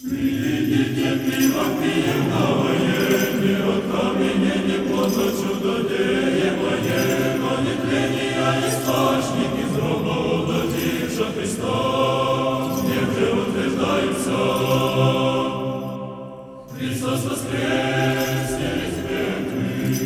Видите, пиво пьем новое, от каменения плода чудодеемое, но не тления источник из гроба удатившего Христа, где же утверждается. Христос воскресе из мертвых,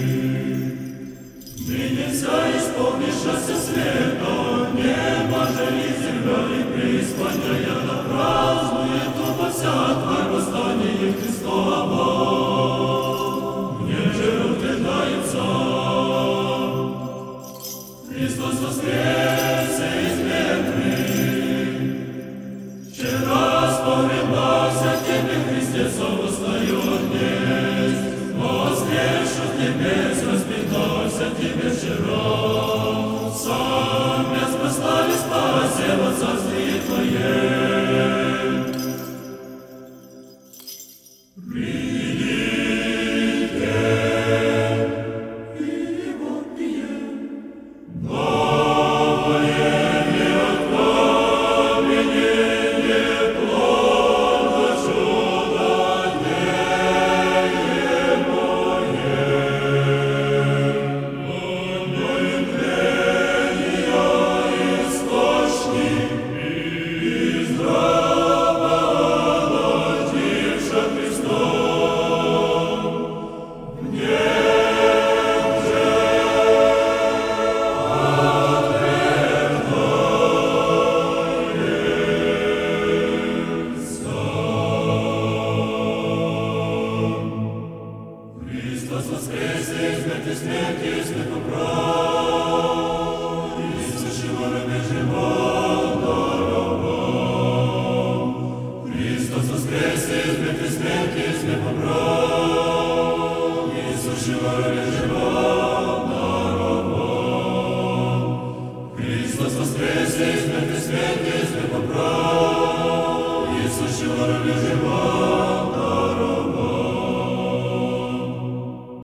ныне вся исполнившаяся света, небо же и земля и преисподняя празднует вся Тварь восстание Христова, мне же утверждается. Христос воскресе из мертвых, вчера спогребался Тебе, Христе, восстает днесь, воскресших небес распятался Тебе вчера, сам без постави спасе во царствие Твое. Христос воскресе из мертвых смерти, смерту прав, и сущего рабе животного. Христос воскресе из мертвых смерти, смерту прав, и сущего рабе животного. Христос воскресе из мертвых смерти, смерту прав, и сущего рабе животного.